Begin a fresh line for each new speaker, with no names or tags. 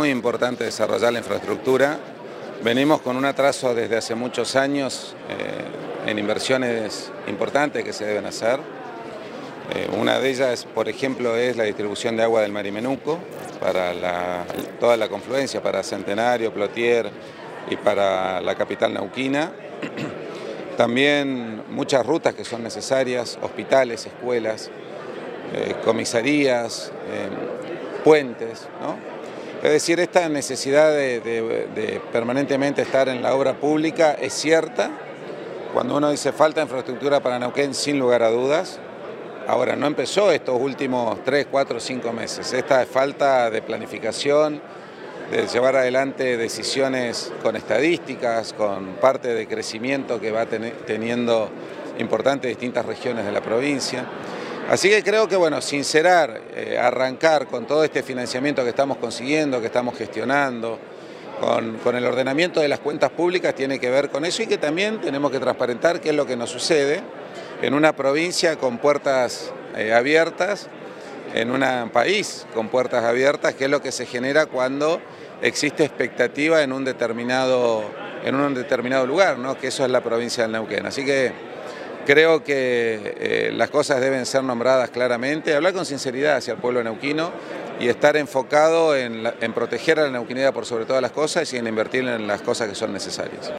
muy importante desarrollar la infraestructura. Venimos con un atraso desde hace muchos años en inversiones importantes que se deben hacer. Una de ellas, por ejemplo, es la distribución de agua del Marimenuco para toda la confluencia, para Centenario, Plotier y para la capital neuquina. También muchas rutas que son necesarias, hospitales, escuelas, comisarías, puentes, ¿no? Es decir, esta necesidad de permanentemente estar en la obra pública es cierta. Cuando uno dice falta de infraestructura para Neuquén, sin lugar a dudas. Ahora, no empezó estos últimos 3, 4, 5 meses. Esta falta de planificación, de llevar adelante decisiones con estadísticas, con parte de crecimiento que va teniendo importantes distintas regiones de la provincia. Así que creo que, bueno, sincerar, arrancar con todo este financiamiento que estamos consiguiendo, que estamos gestionando, con el ordenamiento de las cuentas públicas, tiene que ver con eso, y que también tenemos que transparentar qué es lo que nos sucede en una provincia con puertas abiertas, en un país con puertas abiertas, que es lo que se genera cuando existe expectativa en un determinado lugar, ¿no? Que eso es la provincia del Neuquén. Así que creo que las cosas deben ser nombradas claramente, hablar con sinceridad hacia el pueblo neuquino y estar enfocado en proteger a la neuquinidad por sobre todas las cosas y en invertir en las cosas que son necesarias.